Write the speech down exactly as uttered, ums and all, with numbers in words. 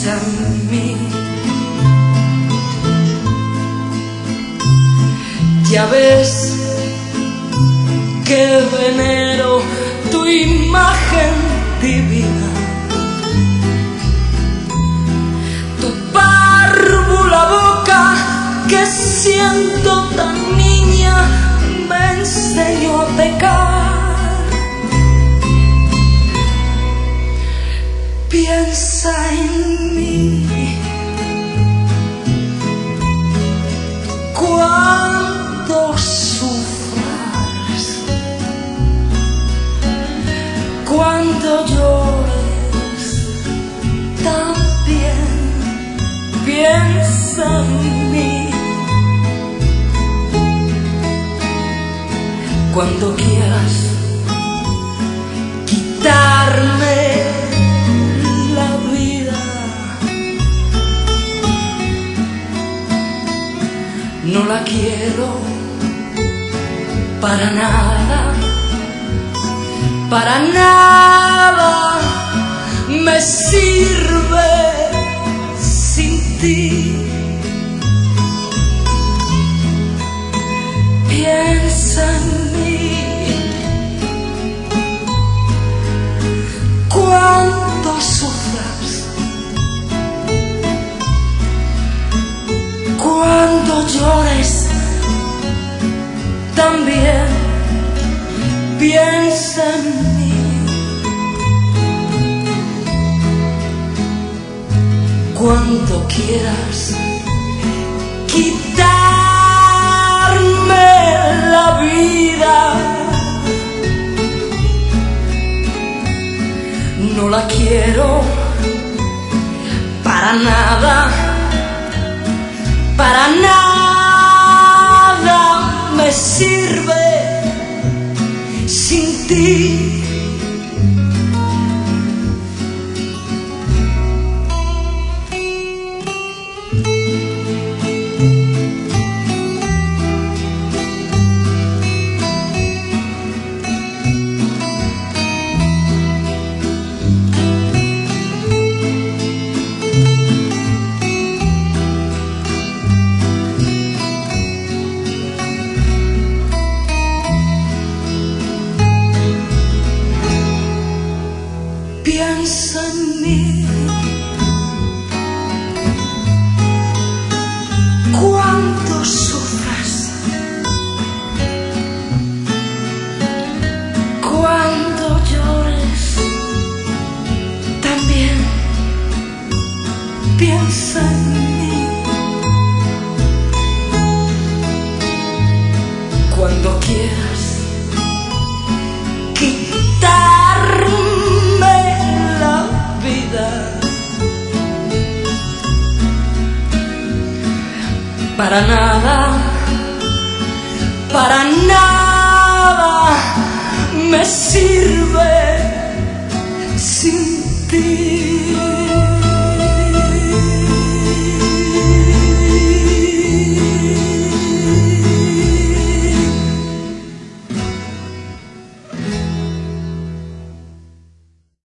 piensa en mí. Ya ves que venero tu imagen divina, tu párvula boca que siento tan niña me enseñó a pecar. Piensa en mí cuando sufras, cuando llores, también piensa en mí. Cuando quieras quitarme la vida, no la quiero para nada, para nada me sirve sin ti. Piensa en mí cuando sufras, cuando llores, también piensa en mí. Cuando quieras quitarme la vida, no la quiero para nada, para nada me sirve sin ti. Piensa en mí cuando sufras, cuando llores, también piensa en mí. Cuando quieras quitarme para nada, para nada me sirve sin ti.